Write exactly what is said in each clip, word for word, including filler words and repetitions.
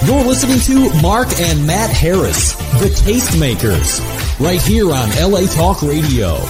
You're listening to Mark and Matt Harris, the Tastemakers, right here on L A Talk Radio.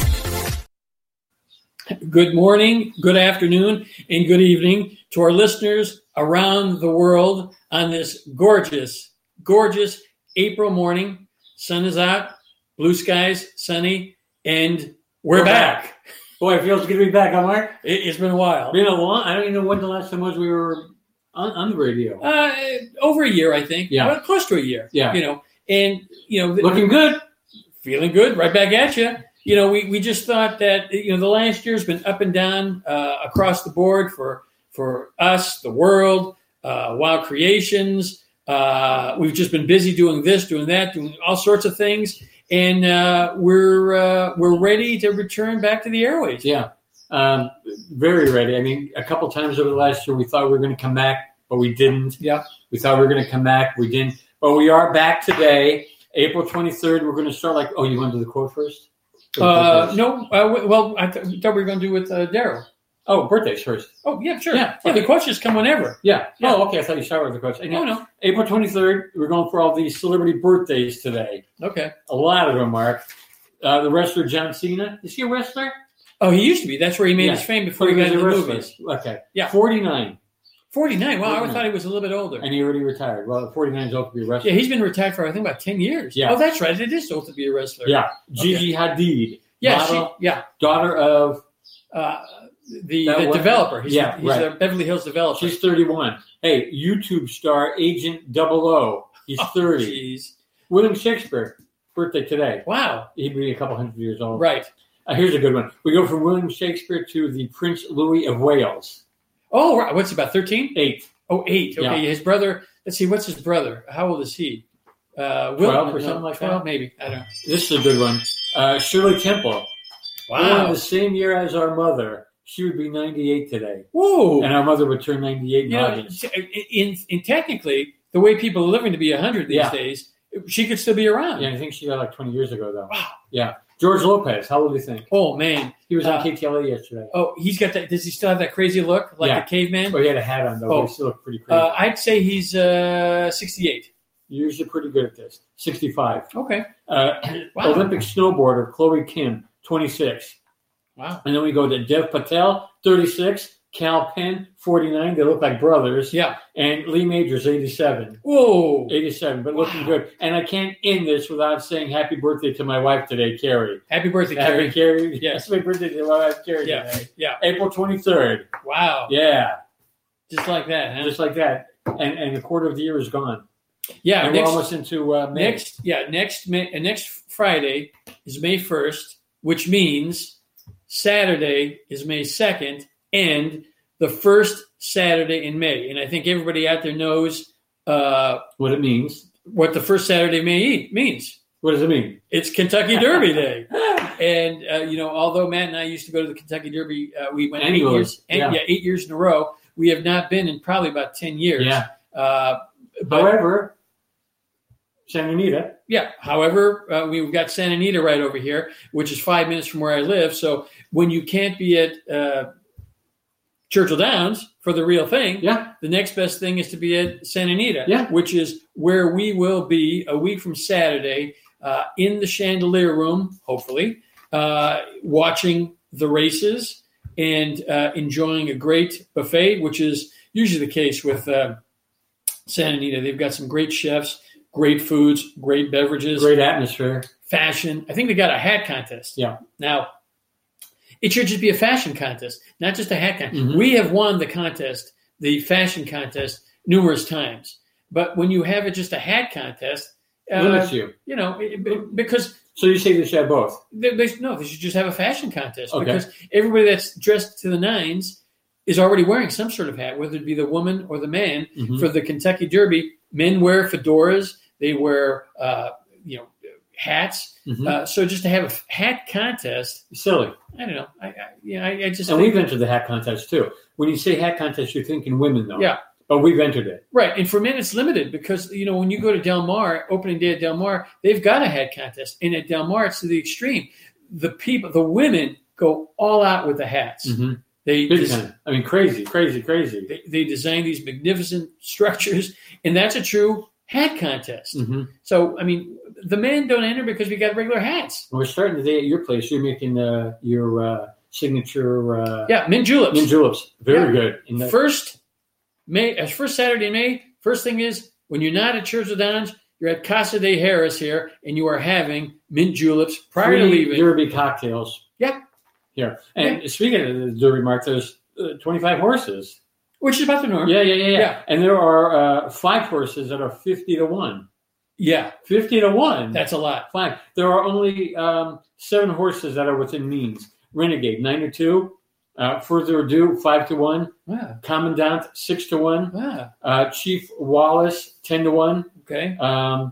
Good morning, good afternoon, and good evening to our listeners around the world on this gorgeous, gorgeous April morning. Sun is out, blue skies, sunny, and we're, we're back. back. Boy, it feels good to be back, huh, Mark? It, it's been a while. Been a long. I don't even know when the last time was we were on, on the radio. Uh, over a year, I think. Yeah, well, close to a year. Yeah, you know, and you know, looking good, feeling good, right back at you. You know, we, we just thought that, you know, the last year's been up and down uh, across the board for for us, the world, uh, Wild Creations. Uh, we've just been busy doing this, doing that, doing all sorts of things, and uh, we're uh, we're ready to return back to the airways. Yeah, um, very ready. I mean, a couple times over the last year, we thought we were going to come back, but we didn't. Yeah, we thought we were going to come back, we didn't. But we are back today, April twenty-third. We're going to start like. Oh, you want to do the quote first? Uh, no, uh, well, I th- thought we were going to do with uh, Daryl. Oh, birthdays first. Oh, yeah, sure. Yeah, yeah okay. The questions come whenever. Yeah. yeah. Oh, okay. I thought you started with the question. No, no. April twenty-third, we're going for all these celebrity birthdays today. Okay. A lot of them, Mark. Uh, the wrestler John Cena. Is he a wrestler? Oh, he used to be. That's where he made yeah. his fame before he, he got into the movies. Okay. Yeah. forty-nine. forty-nine. Wow, forty-nine. I thought he was a little bit older. And he already retired. Well, forty-nine is old to be a wrestler. Yeah, he's been retired for, I think, about ten years. Yeah. Oh, that's right. It is old to be a wrestler. Yeah. Gigi okay. Hadid. Yeah, model, she, yeah. Daughter of uh, the, the developer. He's, yeah, the, he's right. the Beverly Hills developer. She's thirty-one. Hey, YouTube star Agent Double O. He's thirty. Jeez. William Shakespeare. Birthday today. Wow. He'd be a couple hundred years old. Right. Uh, here's a good one. We go from William Shakespeare to the Prince Louis of Wales. Oh, right. What's he, about thirteen? Eight. Oh, eight. Okay. Yeah. His brother. Let's see. What's his brother? How old is he? Uh, Will, twelve or no, something like twelve, that? Maybe. I don't know. This is a good one. Uh, Shirley Temple. Wow. Born the same year as our mother. She would be ninety-eight today. Whoa. And our mother would turn ninety-eight in you know, August. In, in technically, the way people are living to be one hundred these yeah. days, she could still be around. Yeah, I think she got like twenty years ago, though. Wow. Yeah. George Lopez. How old do you think? Oh, man. He was on uh, K T L A yesterday. Oh, he's got that. Does he still have that crazy look like yeah. a caveman? Oh, he had a hat on, though. Oh. He still looked pretty crazy. Uh, I'd say he's uh, sixty-eight. You're usually pretty good at this. sixty-five. Okay. Uh, wow. Olympic snowboarder Chloe Kim, twenty-six. Wow. And then we go to Dev Patel, thirty-six. Cal Penn, forty-nine. They look like brothers. Yeah. And Lee Majors, eighty-seven. Whoa. eighty-seven, but wow. looking good. And I can't end this without saying happy birthday to my wife today, Carrie. Happy birthday, happy Carrie. Carrie. Yes. Happy birthday to my wife, Carrie, yeah. today. Yeah. April twenty-third. Wow. Yeah. Just like that, huh? Just like that. And and a quarter of the year is gone. Yeah. And next, we're almost into uh, May. Next, yeah, next May, uh, next Friday is May first, which means Saturday is May second, and the first Saturday in May. And I think everybody out there knows uh, what it means. What the first Saturday of May means. What does it mean? It's Kentucky Derby Day. And, uh, you know, although Matt and I used to go to the Kentucky Derby, uh, we went Annually. eight years, and, yeah. yeah, eight years in a row. We have not been in probably about ten years. Yeah. Uh, but, However, Santa Anita. Yeah. However, uh, we've got Santa Anita right over here, which is five minutes from where I live. So when you can't be at uh, Churchill Downs for the real thing, yeah. the next best thing is to be at Santa Anita, yeah. which is where we will be a week from Saturday uh, in the Chandelier Room, hopefully, uh, watching the races and uh, enjoying a great buffet, which is usually the case with uh, Santa Anita. They've got some great chefs, great foods, great beverages. Great atmosphere. Fashion. I think they got a hat contest. Yeah. Now, it should just be a fashion contest, not just a hat contest. Mm-hmm. We have won the contest, the fashion contest, numerous times. But when you have it just a hat contest, uh, limits you. You know, it, it, because so you say they should have both? They, they, no, they should just have a fashion contest okay. because everybody that's dressed to the nines is already wearing some sort of hat, whether it be the woman or the man. Mm-hmm. For the Kentucky Derby, men wear fedoras, they wear uh, you know hats. Mm-hmm. Uh, so just to have a hat contest, silly. I don't know. I, I yeah, I, I just and think, we've entered the hat contest too. When you say hat contest, you're thinking women though. Yeah. But we've entered it. Right. And for men, it's limited because, you know, when you go to Del Mar, opening day at Del Mar, they've got a hat contest. And at Del Mar, it's to the extreme. The people, the women go all out with the hats. Mm-hmm. They Big des- time. I mean, crazy, crazy, crazy. they, they design these magnificent structures, and that's a true hat contest. Mm-hmm. So, I mean, the men don't enter because we got regular hats. We're starting today at your place. You're making uh, your uh, signature uh, Yeah, mint juleps. mint juleps. Very Yeah. good. In that- First May, uh, first Saturday in May. First thing is when you're not at Church of Dons, you're at Casa de Harris here, and you are having mint juleps prior to Free leaving. Derby cocktails. Yeah. Here. And speaking of the Derby, Mark, there's uh, twenty-five horses. Which is about the norm. Yeah, yeah, yeah, yeah. Yeah. And there are uh, five horses that are fifty to one. Yeah, fifty to one. that's a lot. Five. There are only um, seven horses that are within means. Renegade, nine to two. Uh, Further Ado, five to one. Wow. Commandant, six to one. Wow. Uh, Chief Wallace, ten to one. Okay. Um,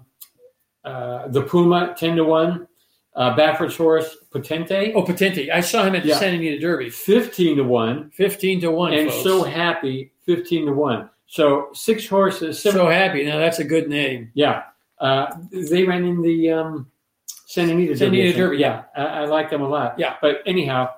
uh, the Puma, ten to one. Uh, Baffert's horse, Potente, Oh, Potente. I saw him at the Yeah. Santa Anita Derby. fifteen to one. fifteen to one, And folks. So Happy, fifteen to one. So six horses. Seven, So happy. Now, that's a good name. yeah. Uh, they ran in the um, Santa Anita Derby. Santa Anita I think. Derby, Yeah. I, I like them a lot. Yeah. But anyhow,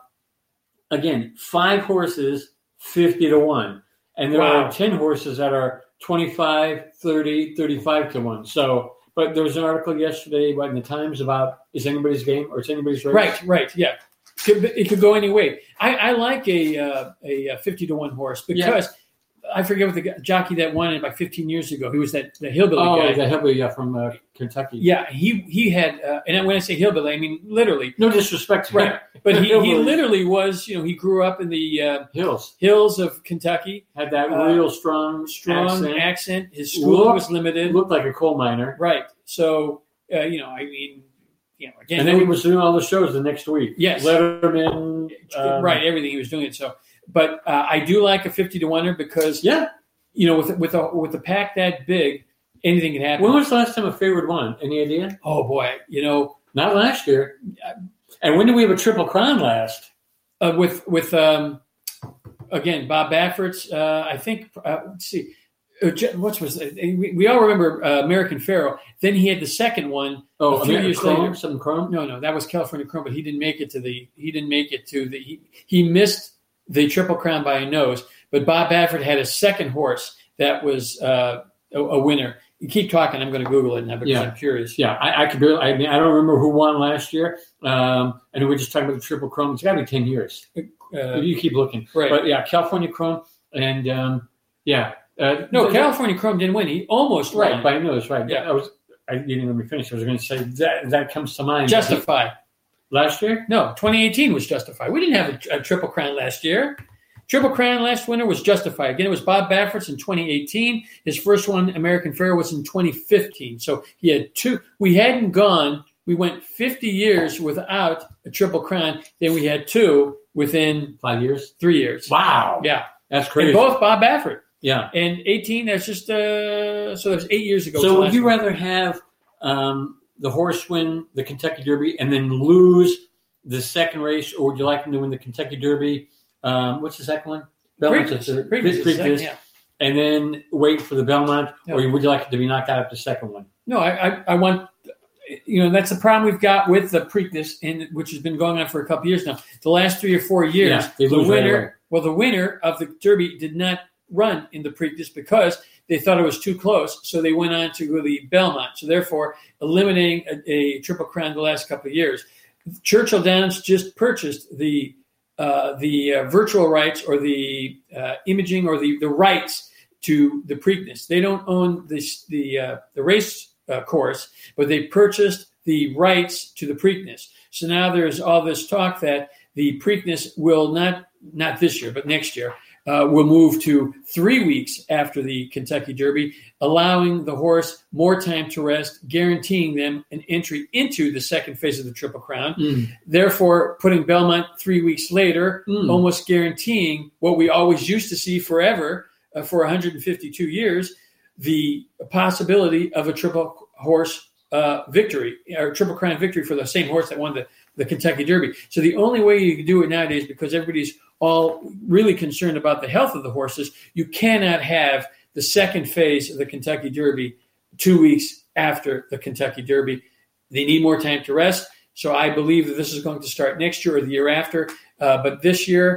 again, five horses, fifty to one. And there Wow. are ten horses that are twenty-five, thirty, thirty-five to one. So, but there was an article yesterday in the Times about is anybody's game or is anybody's race? Right, right. Yeah. Could, it could go any way. I, I like a, uh, a fifty to one horse because I forget what the guy- jockey that won it like fifteen years ago. He was that the hillbilly Oh, guy. the hillbilly yeah, from uh, Kentucky. Yeah, he he had, uh, and when I say hillbilly, I mean literally. No disrespect to Right. him. But he, he Hillbilly. literally was, you know, he grew up in the uh, Hills. hills of Kentucky, Had that Uh, real strong, strong accent. accent. His school Looked- was limited. Looked like a coal miner. Right. So, uh, you know, I mean, you know, again, And then he was doing all the shows the next week. Yes. Letterman. um, right, everything he was doing it. So, but uh, I do like a fifty to one because, Yeah. you know, with with a with a pack that big, anything can happen. When was the last time a favorite won? Any idea? Oh boy, you know, Not last year. And when did we have a triple crown last? uh, with with um, again Bob Baffert's. Uh, I think uh, let's see, uh, Je- what was it? We, we all remember uh, American Pharaoh. Then he had the second one. Oh, a few American years Chrome? later. Some Chrome? No, no, that was California Chrome, but he didn't make it to the. He didn't make it to the. He, he missed the Triple Crown by a nose. But Bob Baffert had a second horse that was uh, a, a winner. You keep talking. I'm going to Google it now because Yeah. I'm curious. Yeah, I, I could barely, I mean, I don't remember who won last year. Um, and we're just talking about the Triple Chrome. It's got to be ten years. Uh, you keep looking. right. But yeah, California Chrome. And um, yeah. Uh, no, th- California Chrome didn't win. He almost Right, won. by a nose, right. Yeah. I was, I didn't let me finish. I was going to say that that comes to mind. Justify. Last year? No, twenty eighteen was Justify. We didn't have a, a Triple Crown last year. Triple Crown last winter was Justify. Again, it was Bob Baffert's in twenty eighteen. His first one, American Pharaoh, was in twenty fifteen. So he had two. We hadn't gone. We went fifty years without a Triple Crown. Then we had two within Five years? three years. Wow. Yeah. That's crazy. And both Bob Baffert. Yeah. And eighteen, that's just, uh, so that was eight years ago. So would last you one. rather have um, the horse win the Kentucky Derby and then lose the second race, or would you like him to win the Kentucky Derby? Um, what's the second one? Belmont. Preakness. Pre- Preakness, Preakness. yeah. And then wait for the Belmont, Yeah. or would you like it to be knocked out of the second one? No, I, I, I want, you know, that's the problem we've got with the Preakness, and which has been going on for a couple of years now. The last three or four years, Yeah, they the lose right winner, away. well, the winner of the Derby did not run in the Preakness because they thought it was too close, so they went on to go to the Belmont. So therefore, eliminating a, a Triple Crown the last couple of years. Churchill Downs just purchased the uh, the uh, virtual rights or the uh, imaging or the, the rights to the Preakness. They don't own this, the uh, the race uh, course, but they purchased the rights to the Preakness. So now there's all this talk that the Preakness will not not this year, but next year uh, will move to three weeks after the Kentucky Derby, allowing the horse more time to rest, guaranteeing them an entry into the second phase of the Triple Crown. Mm. Therefore, putting Belmont three weeks later, Mm. almost guaranteeing what we always used to see forever uh, for one hundred fifty-two years, the possibility of a triple horse uh, victory or Triple Crown victory for the same horse that won the, the Kentucky Derby. So the only way you can do it nowadays, because everybody's all really concerned about the health of the horses, you cannot have the second phase of the Kentucky Derby two weeks after the Kentucky Derby. They need more time to rest. So I believe that this is going to start next year or the year after. Uh, but this year,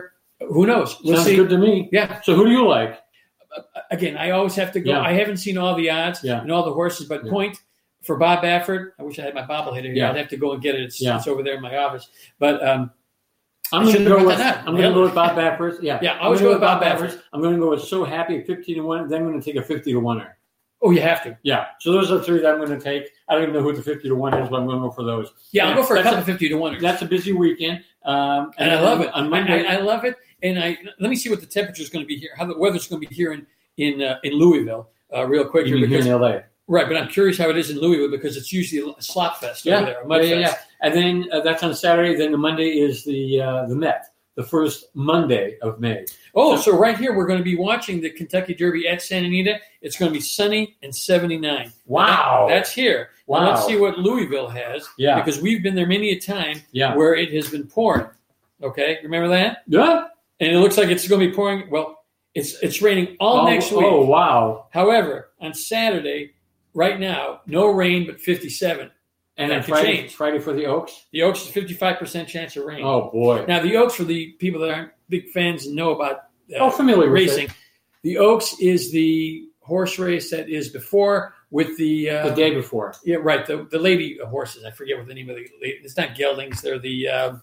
Who knows? We'll Sounds see. good to me. Yeah. So who do you like? Again, I always have to go. Yeah. I haven't seen all the odds Yeah. and all the horses, but Yeah. point for Bob Baffert. I wish I had my bobblehead here. Yeah. I'd have to go and get it. It's, Yeah. it's over there in my office. But um, I'm I going to shouldn't go have with brought that up. I'm going to go with Bob Baffert. Yeah, Yeah, I I'm always gonna go with Bob Baffert. I'm going to go with So Happy at fifteen to one. Then I'm going to take a fifty to one-er. oh, you have to. Yeah. So those are the three that I'm going to take. I don't even know who the fifty to one is, but I'm going to go for those. Yeah, I'll go for a That's couple fifty to one. That's a busy weekend. Um, And I love it. On I, Monday, I, I love it. And I let me see what the temperature is going to be here. How the weather's going to be here in in uh, in Louisville, uh, real quick you here. mean here Because, in L A. right, but I'm curious how it is in Louisville because it's usually a slop fest Yeah. over there, a mud yeah, yeah, fest. yeah. And then uh, that's on Saturday. Then the Monday is the uh, the Met, the first Monday of May. Oh, So- so right here we're going to be watching the Kentucky Derby at Santa Anita. It's going to be sunny and seventy-nine. Wow. That's here. Now Wow. let's see what Louisville has. Yeah. Because we've been there many a time Yeah. where it has been pouring. Okay, remember that? Yeah. And it looks like it's going to be pouring. Well, it's it's raining all oh, next week. Oh, wow. However, on Saturday, right now, no rain but fifty-seven. And That then could Friday, change. Friday for the Oaks? The Oaks is fifty-five percent chance of rain. Oh, boy. Now, the Oaks, for the people that aren't big fans and know about uh, oh, familiar with racing, it. the Oaks is the horse race that is before with the uh, The day before. yeah, right. The the lady horses. I forget what the name of the. It's not geldings. They're the. Uh,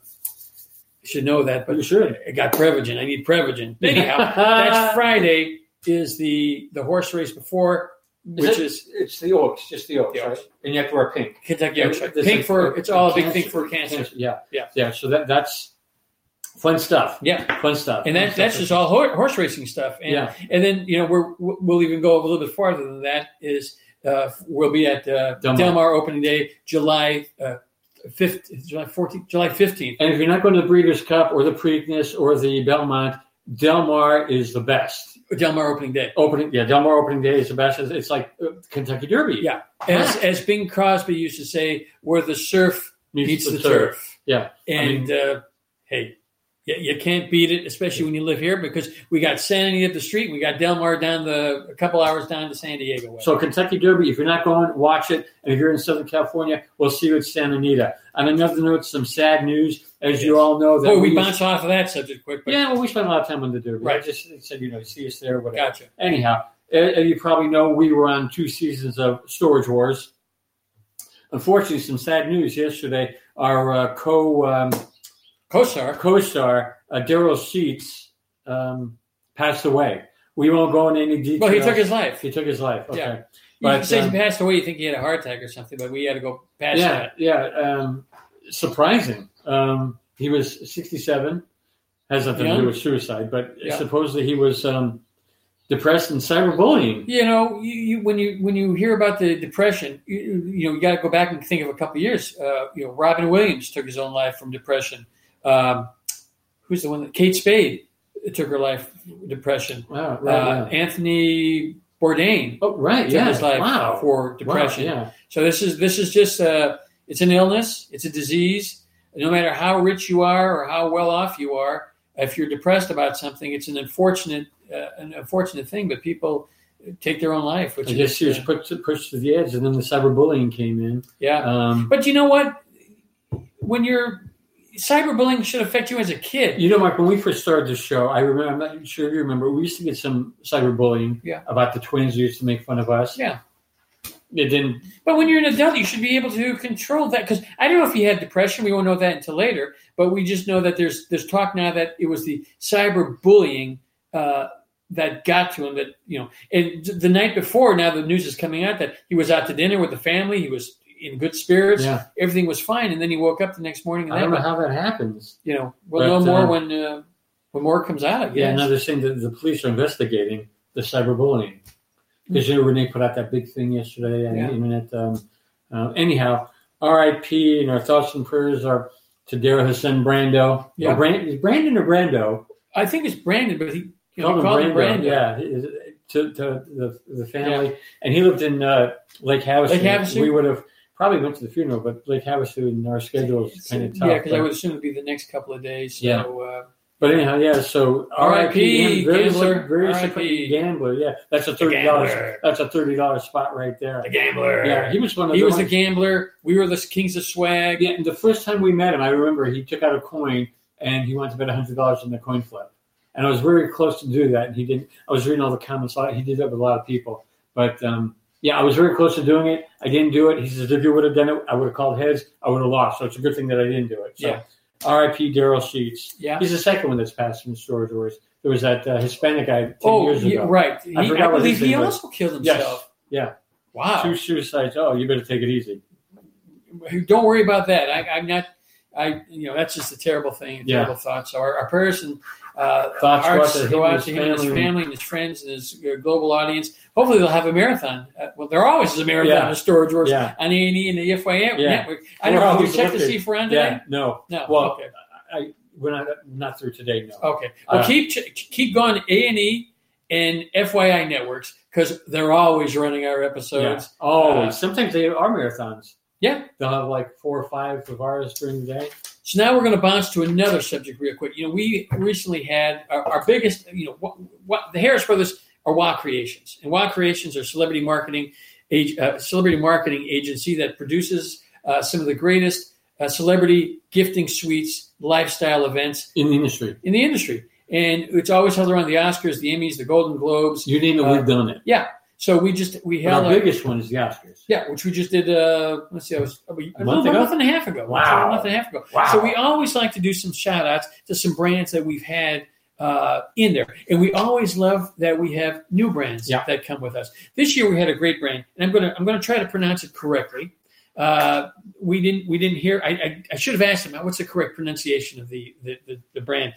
I should know that, but You should. I got Prevagen. I need Prevagen. Anyhow, that's Friday. Is the the horse race before, which it- is It's the Oaks, just the Oaks, The Oaks. right? And you have to wear pink. Kentucky Oaks. Right? This Pink is- for it's all a big cancer- thing for cancer. Yeah. Yeah. Yeah. So that that's fun stuff. Yeah, Fun stuff. and Fun that stuff. that's just all ho- horse racing stuff. And Yeah. and then you know we're we'll even go a little bit farther than that. Is uh, we'll be at uh, Del Mar. Del Mar opening day, July uh, fifth, July fourteenth, July fifteenth. And if you're not going to the Breeders' Cup or the Preakness or the Belmont, Del Mar is the best. Del Mar opening day. Opening, yeah, Del Mar opening day is the best. It's, it's like uh, Kentucky Derby. Yeah, as as Bing Crosby used to say, where the surf meets, the, turf. Yeah. And uh, hey, you, you can't beat it, especially when you live here, because we got Santa Anita up the street, and we got Del Mar down the a couple hours down to San Diego way. So Kentucky Derby, if you're not going, watch it. And if you're in Southern California, we'll see you at Santa Anita. On another note, some sad news. As you all know, that Boy, we we bounce off of that subject quick. But Yeah, well, we spent a lot of time on the Derby. Right. I just said, you know, see us there, whatever. Gotcha. Anyhow, uh, you probably know we were on two seasons of Storage Wars. Unfortunately, some sad news yesterday. Our uh, co um, Co-star. co-star uh, Daryl Sheets um, passed away. We won't go into any details. Well, he took his life. He took his life. Okay. Yeah. But, you say um, he passed away, you think he had a heart attack or something, but we had to go past yeah, that. yeah. Um, surprising. Um, he was sixty-seven. Has nothing Young. to do with suicide, but Yeah. supposedly he was um, depressed and cyberbullying. You know, you, you, when you when you hear about the depression, you, you know you got to go back and think of a couple of years. Uh, you know, Robin Williams took his own life from depression. Um, who's the one that Kate Spade took her life from depression? Wow, right, uh, yeah. Anthony Bourdain Oh, right, took yeah. his life wow. for depression. Wow, yeah. So this is this is just uh, it's an illness. It's a disease. No matter how rich you are or how well off you are, if you're depressed about something, it's an unfortunate uh, an unfortunate thing. But people take their own life, which I guess is he was uh, put to, pushed to the edge, and then the cyberbullying came in. yeah. Um, But you know what? When you're cyberbullying should affect you as a kid. you know, Mark, when we first started this show, I remember, I'm not sure if you remember, we used to get some cyberbullying Yeah. about the twins who used to make fun of us. Yeah. It didn't. But when you're an adult, you should be able to control that. Because I don't know if he had depression. We won't know that until later. But we just know that there's there's talk now that it was the cyberbullying uh, that got to him. That you know, and the night before, now the news is coming out that he was out to dinner with the family. He was in good spirits. Yeah. Everything was fine, and then he woke up the next morning. And I don't that, know how that happens. you know, we'll But, know more uh, when uh, when more comes out. I guess. Yeah, another thing that the police are investigating the cyberbullying. Because you know, Renee put out that big thing yesterday on Yeah. the internet. Um, uh, anyhow, R I P and our thoughts and prayers are to Daryl Hassan Brando. Yeah. Or Brand, is Brandon or Brando? I think it's Brandon, but he you know, Called him called him Brando. Brandon. Yeah, his- to, to the the family, and he lived in uh, Lake Havasu. Lake Havasu? We would have probably went to the funeral, but Lake Havasu in our schedule is kind of tough. Yeah, because I but- would assume it'd be the next couple of days. So, Yeah. uh, But anyhow, yeah. So R I P, very gambler, sick- very R I P. sick gambler. Yeah, that's a thirty dollars. gambler. That's a thirty dollars spot right there. the gambler. Yeah, he was one of He the was the ones- gambler. We were the kings of swag. Yeah, and the first time we met him, I remember he took out a coin and he wanted to bet a hundred dollars on the coin flip. And I was very close to do that, and he didn't. I was reading all the comments. He did that with a lot of people. But, um, yeah, I was very close to doing it. I didn't do it. He says, if you would have done it, I would have called heads. I would have lost. So it's a good thing that I didn't do it. So, yeah. R I P Daryl Sheets. Yeah. He's the second one that's passed from Storage Wars. There was that uh, Hispanic guy ten oh, years ago. Yeah, right. I, he, forgot I what believe his he name was. also killed himself. Yes. Yeah. Wow. Two suicides. Oh, you better take it easy. Don't worry about that. I, I'm not. I you know that's just a terrible thing. A Yeah. terrible thought. So our, our prayers and uh, Thoughts go out hearts to him go and out his to him and his family. family and his friends and his uh, global audience. Hopefully they'll have a marathon. Uh, well, there always is a marathon Yeah. of Storage Wars Yeah. on A and E and the F Y I Yeah. network. I We're don't know. Did always we check to looking. see if we're on Yeah. today? No. No. Well, okay. I, we're not, not through today, no. Okay. Well, Uh, keep keep going to A and E and F Y I networks because they're always running our Yeah. episodes. Always. Uh, Sometimes they are marathons. Yeah. They'll have like four or five of ours during the day. So now we're going to bounce to another subject real quick. You know, we recently had our, our biggest, you know, what, what the Harris Brothers are Wow Creations. And Wow Creations are celebrity marketing age, uh, celebrity marketing agency that produces uh, some of the greatest uh, celebrity gifting suites, lifestyle events In the industry. in the industry. And it's always held around the Oscars, the Emmys, the Golden Globes. You name it, Uh, we've done it. Yeah. So we just, we But held our a- biggest one is the Oscars. yeah, which we just did, uh, let's see, I was a, a, month a ago? month and a half ago. Wow. A month and a half ago. Wow. So we always like to do some shout outs to some brands that we've had uh, in there. And we always love that we have new brands Yeah. that come with us. This year we had a great brand, and I'm gonna I'm gonna try to pronounce it correctly. Uh, we didn't we didn't hear I, I, I should have asked him what's the correct pronunciation of the the, the, the brand.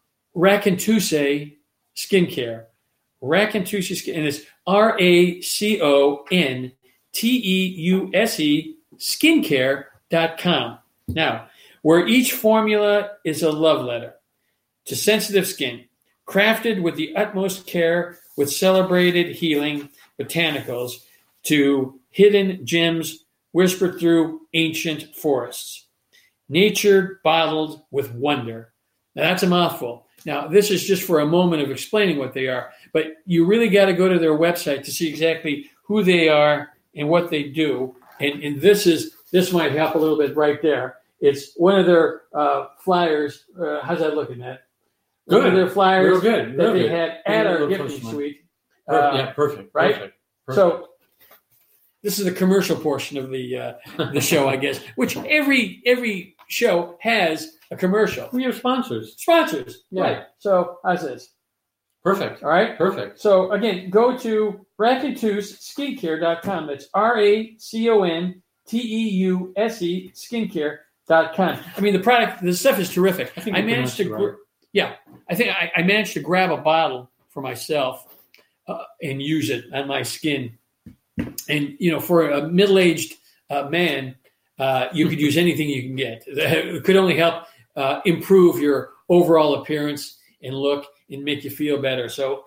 Raccontuse Skincare. Raccontuse Skin, and it's R A C O N T E U S E skincare dot com. Now, where each formula is a love letter to sensitive skin, crafted with the utmost care with celebrated healing botanicals to hidden gems whispered through ancient forests. Nature bottled with wonder. Now, that's a mouthful. Now, this is just for a moment of explaining what they are, but you really got to go to their website to see exactly who they are and what they do. And, and this is this might help a little bit right there. It's one of their uh, flyers. Uh, how's that looking, Matt? Good. One of their flyers Real good. that Real they good. had at Yeah, our real gifting close, suite. Per- Uh, yeah, perfect. right? Perfect. perfect. So this is the commercial portion of the uh, the show, I guess, which every every show has a commercial. we have sponsors. Sponsors. Yeah. Right. So how's this? Perfect. All right. Perfect. So again, go to raccontuse skincare dot com. That's R A C O N T E U S E skincare dot com. I mean, the product, the stuff is terrific. I think I you managed to, pronounced it gr- yeah, I think I, I managed to grab a bottle for myself uh, and use it on my skin. And, you know, for a middle-aged uh, man, uh, you could use anything you can get. It could only help uh, improve your overall appearance and look and make you feel better. So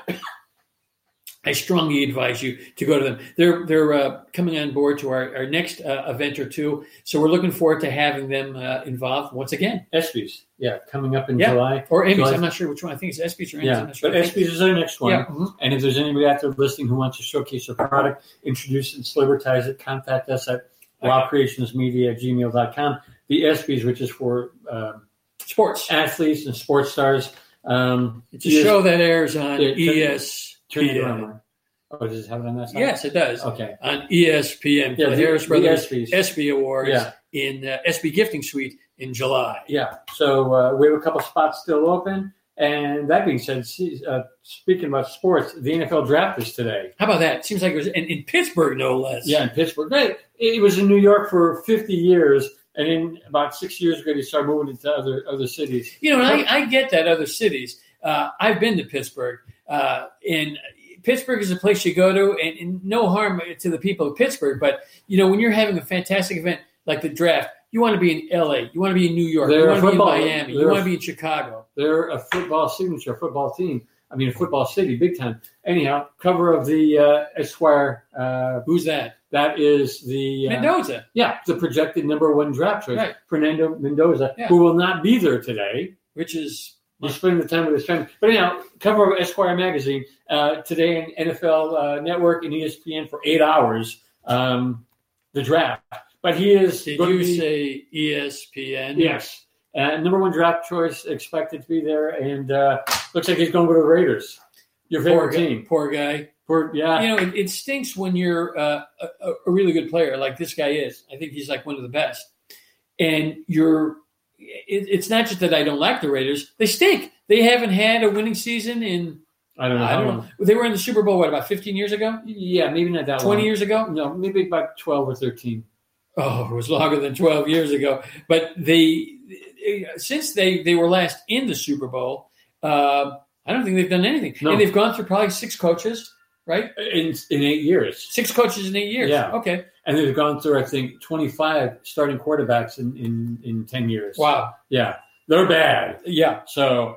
I strongly advise you to go to them. They're they're uh, coming on board to our, our next uh, event or two. So we're looking forward to having them uh, involved once again. ESPYs. Yeah, coming up in Yeah. July. Or Emmys. July. I'm not sure which one. I think it's ESPYs or Emmys. I'm Yeah, not sure. but ESPYs is our next one. Yeah. mhm. And if there's anybody out there listening who wants to showcase their product, introduce it, and celebritize it, contact us at wow creations media at gmail dot com. The ESPYs, which is for um, Sports. athletes and sports stars. Um, It's a show that airs on Yeah, turn- E S Turn P it around. N. Mark. Oh, does it have it on that side? Yes, it does. Okay. On E S P N for Yeah, the the- Harris the Brothers ESPYs. ESPY Awards Yeah. in uh, ESPY Gifting Suite in July. Yeah. So uh, we have a couple spots still open. And that being said, see, uh, speaking about sports, the N F L draft is today. How about that? It seems like it was in, in Pittsburgh, no less. Yeah, in Pittsburgh. Right. It was in New York for fifty years. And then about six years ago, they started moving into other other cities. You know, and I, I get that other cities. Uh, I've been to Pittsburgh, uh, and Pittsburgh is a place you go to, and, and no harm to the people of Pittsburgh. But, you know, when you're having a fantastic event like the draft, you want to be in L A, you want to be in New York, They're you want to be in football- Miami, you they're- want to be in Chicago. They're a football signature, football team. I mean, a football city, big time. Anyhow, cover of the uh, Esquire. Uh, Who's that? that is the uh, Mendoza. Yeah, the projected number one draft choice, Right. Fernando Mendoza, Yeah. who will not be there today. Which is He's spending the time with his family. But anyhow, cover of Esquire magazine uh, today in N F L uh, Network and E S P N for eight hours. Um, the draft, but he is. Did going to you be- say E S P N? Yes, Uh, number one draft choice expected to be there, and uh, looks like he's going to go to the Raiders. Your favorite poor team. Guy, poor guy. Poor, yeah. You know, it, it stinks when you're uh, a, a really good player like this guy is. I think he's like one of the best. And you're it, it's not just that I don't like the Raiders. They stink. They haven't had a winning season in I don't know. I don't know. They were in the Super Bowl, what, about fifteen years ago? Yeah, maybe not that twenty long. years ago? No, maybe about twelve or thirteen. Oh, it was longer than twelve years ago. But they, since they, they were last in the Super Bowl, uh, I don't think they've done anything. No. And they've gone through probably six coaches, right? In in eight years. Six coaches in eight years. Yeah. Okay. And they've gone through, I think, twenty-five starting quarterbacks in, in, in ten years. Wow. Yeah. They're bad. Yeah. So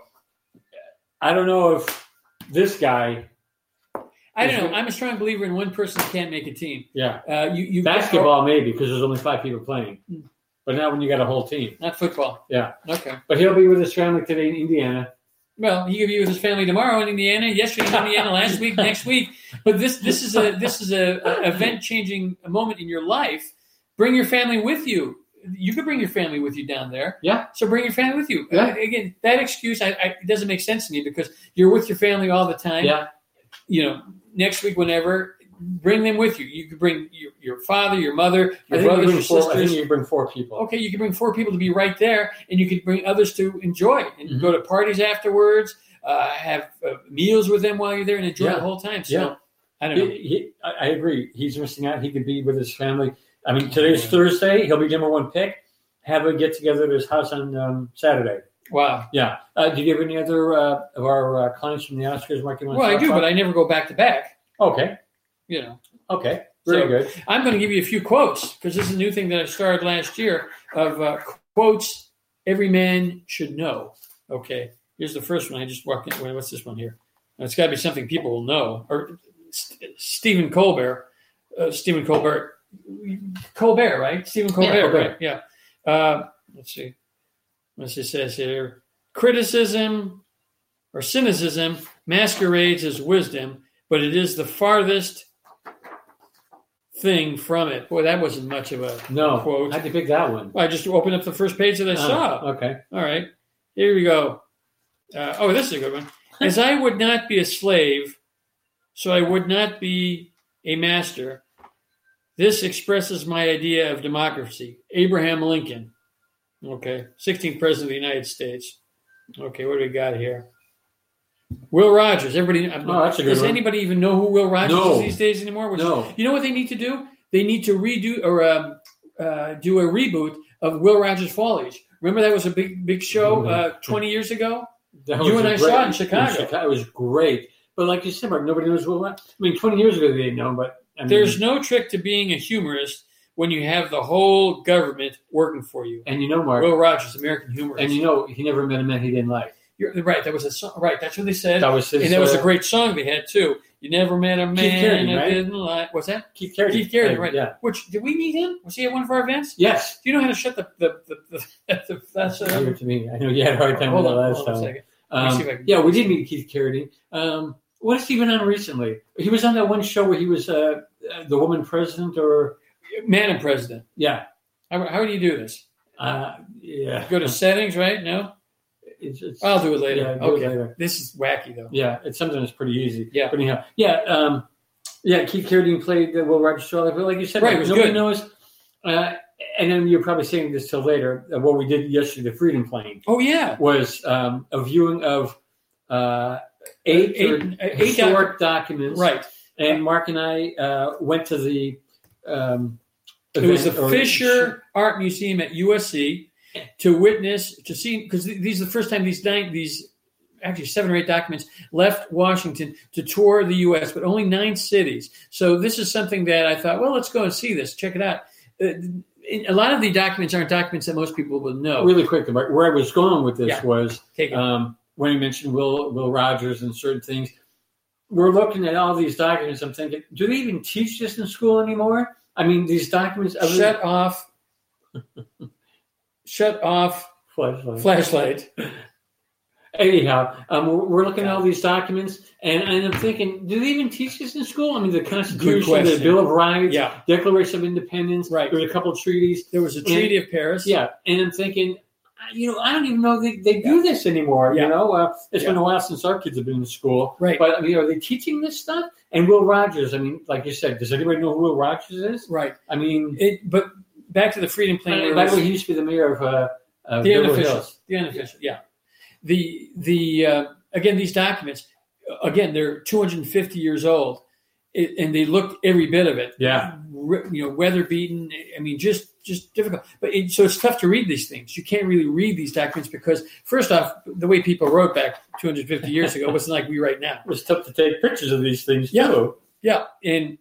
I don't know if this guy. I don't know. I'm a strong believer in one person can't make a team. Yeah. Uh, you, you Basketball, maybe, because there's only five people playing. But not when you got a whole team. Not football. Yeah. Okay. But he'll be with his family today in Indiana. Well, he could be with his family tomorrow in Indiana. Yesterday in Indiana, last week, next week. But this this is a this is a, a event changing moment in your life. Bring your family with you. You could bring your family with you down there. Yeah. So bring your family with you. Yeah. Uh, again, that excuse I, I, it doesn't make sense to me because you're with your family all the time. Yeah. You know, next week, whenever, bring them with you. You could bring your, your father, your mother, I your think, you brothers, bring your four, I sisters. think you bring four people. Okay, you can bring four people to be right there, and you could bring others to enjoy and Mhm. go to parties afterwards, uh, have uh, meals with them while you're there, and enjoy Yeah. the whole time. So, Yeah. I don't know. He, he, I I agree. He's missing out. He could be with his family. I mean, today's Thursday. He'll be number one pick. Have a get together at his house on um, Saturday. Wow. Yeah. Uh, do you have any other uh, of our uh, clients from the Oscars, Mark? You want to Well, I talk do, about? but I never go back to back. Okay. You know. Okay. Very So, good. I'm going to give you a few quotes because this is a new thing that I started last year of uh, quotes every man should know. Okay. Here's the first one. I just walked in. Wait, what's this one here? It's got to be something people will know. Or St- Stephen Colbert. Uh, Stephen Colbert. Colbert, right? Stephen Colbert, Yeah, Colbert. right? Yeah. Uh, let's see. What's it says here? Criticism or cynicism masquerades as wisdom, but it is the farthest thing from it. Boy, that wasn't much of a No. quote. How'd you pick that one? I just opened up the first page that I saw. Ah, okay. All right. Here we go. Uh, oh, this is a good one. As I would not be a slave, so I would not be a master. This expresses my idea of democracy. Abraham Lincoln. Okay. sixteenth President of the United States. Okay, what do we got here? Will Rogers. Everybody. Oh, that's a good does one. anybody even know who Will Rogers No. is these days anymore? Which, No. You know what they need to do? They need to redo or um, uh, do a reboot of Will Rogers Follies. Remember that was a big, big show uh, twenty years ago? That You was and a I great- saw it in Chicago. It was great. But like you said, Mark, nobody knows what. I mean, twenty years ago they didn't know, but I mean, There's no trick to being a humorist when you have the whole government working for you. and you know, Mark, Will Rogers, American humorist. and you know, he never met a man he didn't like. You're right. That was a song. Right. That's what they said. That was his. and that was uh, a great song they had too. You never met a man Carradine, I right? didn't like. What's that? Keith Carradine. Keith Carradine, right? Yeah. Which did we meet him? Was he at one of our events? Yes. Do you know how to shut the the the, the, the that's uh, Give it to me. I know you had a hard time hold with on, that last hold on a time. second. Let me Um, see if I can- yeah, we did meet Keith Carradine. Um, what has he been on recently? He was on that one show where he was uh, uh, the woman president, or Madam President. yeah, How, how do you do this? uh, yeah. Go to settings, right? No, It's, it's, I'll do it later. Yeah, do okay. it later. This is wacky though. Yeah, it's something that's pretty easy. Yeah. But anyhow, yeah, um, yeah. Keith Carradine played the Will Rogers show, but like you said, Right, like, it was nobody good. knows. Uh, and then you're probably saying this till later. Uh, what we did yesterday, the Freedom Plane, Oh yeah. was um, a viewing of uh, eight, Eight- or eight historic documents. Right. And Mark and I uh, went to the. Um, It was the event, or- Fisher Art Museum at U S C to witness, to see, because these are the first time these nine, these actually seven or eight documents left Washington to tour the U S, but only nine cities. So this is something that I thought, well, let's go and see this. Check it out. Uh, a lot of the documents aren't documents that most people will know. Really quick, Mark, where I was going with this Yeah. was Take it. um, when you mentioned Will Will Rogers and certain things. We're looking at all these documents. I'm thinking, do they even teach this in school anymore? I mean, these documents. I Shut off. Shut off Flashlight. flashlight. Anyhow, um, we're, we're looking at all these documents, and, and I'm thinking, do they even teach this in school? I mean, the Constitution, the question. Bill of Rights, Yeah. Declaration of Independence. Right. There's a couple of treaties. There was a Treaty of Paris. Yeah, and I'm thinking, you know, I don't even know they, they do this anymore. Yeah. You know, uh, it's Yeah. been a while since our kids have been in school. Right. But I mean, are they teaching this stuff? And Will Rogers, I mean, like you said, does anybody know who Will Rogers is? Right. I mean, It, but back to the Freedom Plane. by the way, he used to be the mayor of uh, uh, the Beverly unofficial, Hills. the unofficial, yeah. The the uh, again, these documents, again, they're two hundred fifty years old, it, and they looked every bit of it. Yeah. Re- you know, weather beaten. I mean, just just difficult. But it, so it's tough to read these things. You can't really read these documents because, first off, the way people wrote back two hundred fifty years ago wasn't like we write now. It was tough to take pictures of these things Yeah. too. Yeah, and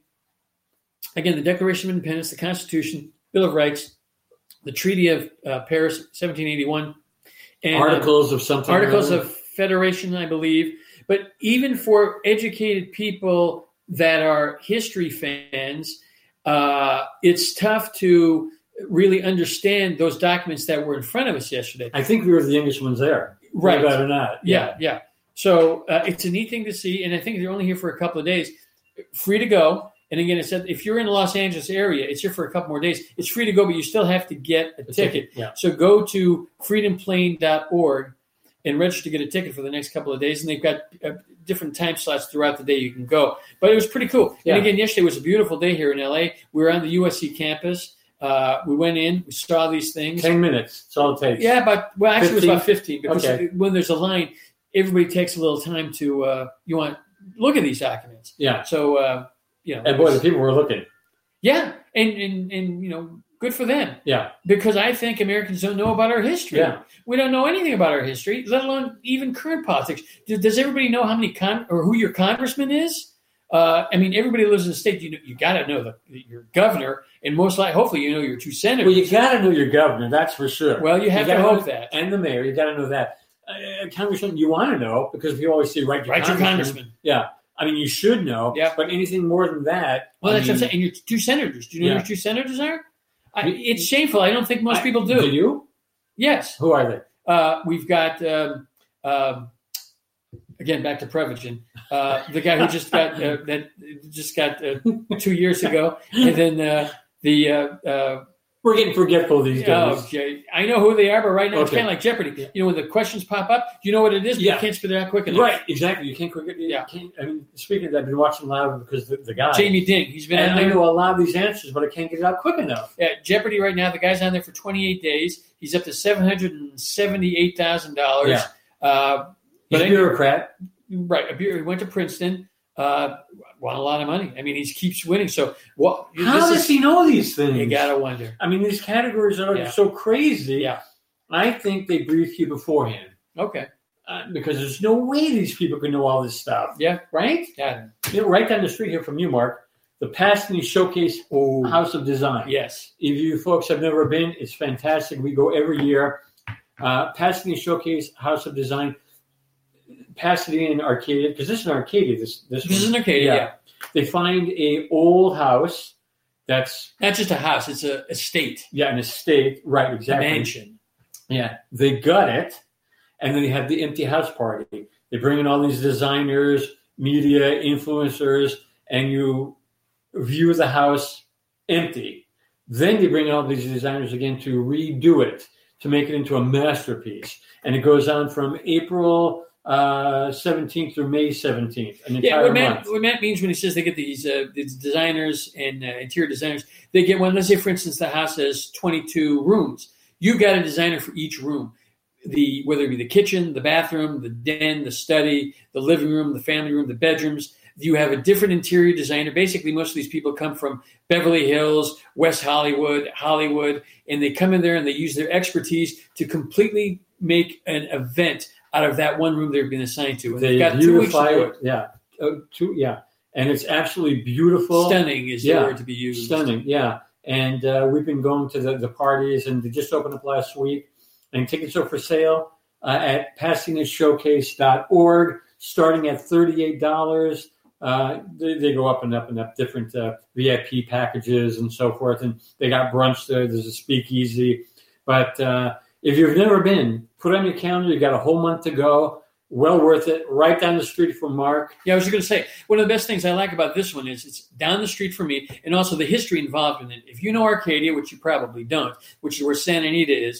again, the Declaration of Independence, the Constitution, Bill of Rights, the Treaty of uh, Paris, seventeen eighty-one, and Articles of something. uh, Articles or other. of Federation, I believe. But even for educated people that are history fans, uh, it's tough to really understand those documents that were in front of us yesterday. I think we were the youngest ones there. Right. Believe it or not. Yeah, yeah. So uh, it's a neat thing to see, and I think they're only here for a couple of days. Free to go. And again, it said if you're in the Los Angeles area, it's here for a couple more days. It's free to go, but you still have to get a The ticket. ticket, yeah. So go to freedom plane dot org and register to get a ticket for the next couple of days. And they've got uh, different time slots throughout the day you can go. But it was pretty cool. Yeah. And again, yesterday was a beautiful day here in L A. We were on the U S C campus. Uh, we went in, we saw these things. Ten minutes. That's all it takes. Yeah, but well, actually, fifteen? it was about fifteen because Okay. when there's a line, everybody takes a little time to uh, you want look at these documents. Yeah. So uh, you know, And boy, the people were looking. yeah, and, and and you know, good for them Yeah. because I think Americans don't know about our history. Yeah. We don't know anything about our history, let alone even current politics. Does, does everybody know how many con or who your congressman is? Uh, I mean, everybody lives in the state. You know, you got to know the, your governor, and most likely, hopefully, you know your two senators. Well, you got to know your governor. That's for sure. Well, you have to gotta hope know- that. And the mayor. You got to know that. Uh, congressman, you want to know because we always say, right, your Write your congressman. congressman. Yeah. I mean, you should know. Yeah. But anything more than that. Well, I that's what I'm mean, saying. And your two senators. Do you know Yeah. who your two senators are? I, You- it's shameful. I don't think most I- people do. Do you? Yes. Who are they? Uh, we've got, um, um, again, back to Prevagen, uh, the guy who just got uh, that just got uh, two years ago, and then uh, the uh, uh, We're getting forgetful these days. oh, Jay, I know who they are, but right now it's Okay. kind of like Jeopardy. You know, when the questions pop up, you know what it is, but Yeah. you can't spit it out quick enough. Right, exactly. You can't forget. You Yeah. can't, I mean, speaking of that, I've been watching a lot of it because the, the guy. Jamie Ding, he's been And on I there. know a lot of these answers, but I can't get it out quick enough. Yeah, Jeopardy right now, the guy's on there for twenty-eight days. He's up to seven hundred seventy-eight thousand dollars. Yeah. Uh, He's but a bureaucrat. Right. a beer- He went to Princeton, uh, won a lot of money. I mean, he keeps winning. So what? How this does is, he know these things? You got to wonder. I mean, these categories are Yeah. so crazy. Yeah. I think they briefed you beforehand Okay. uh, because there's no way these people can know all this stuff. Yeah. Right? Got it. You know, right down the street here from you, Mark, the Pasadena Showcase Oh, House of Design. yes. If you folks have never been, it's fantastic. We go every year. Uh, Pasadena Showcase House of Design, Pasadena and Arcadia, because this is an Arcadia. This this, This is one. an Arcadia. Yeah. Yeah. They find a old house that's Not just a house; it's a estate, yeah an estate, right? a Exactly. mansion. Yeah, they gut it, and then they have the empty house party. They bring in all these designers, media influencers, and you view the house empty. Then they bring in all these designers again to redo it, to make it into a masterpiece. And it goes on from April uh, seventeenth through May seventeenth, an Yeah, entire what Matt, month. what Matt means when he says they get these, uh, these designers and uh, interior designers, they get one. Let's say, for instance, the house has twenty-two rooms. You got a designer for each room. The whether it be the kitchen, the bathroom, the den, the study, the living room, the family room, the bedrooms. You have a different interior designer. Basically, most of these people come from Beverly Hills, West Hollywood, Hollywood, and they come in there and they use their expertise to completely make an event out of that one room they've been assigned to. And They they've got two weeks to beautify do it. Yeah, uh, two, yeah, and it's absolutely beautiful. Stunning is Yeah. the word to be used. Stunning, yeah. And uh, we've been going to the, the parties, and they just opened up last week. And tickets are for sale uh, at pasadena showcase dot org, starting at thirty-eight dollars. Uh, they, they go up and up and up, different uh, V I P packages and so forth. And they got brunch there. There's a speakeasy. But uh, if you've never been, put on your calendar. You got a whole month to go. Well worth it. Right down the street from Mark. Yeah, I was just going to say, one of the best things I like about this one is it's down the street from me, and also the history involved in it. If you know Arcadia, which you probably don't, which is where Santa Anita is,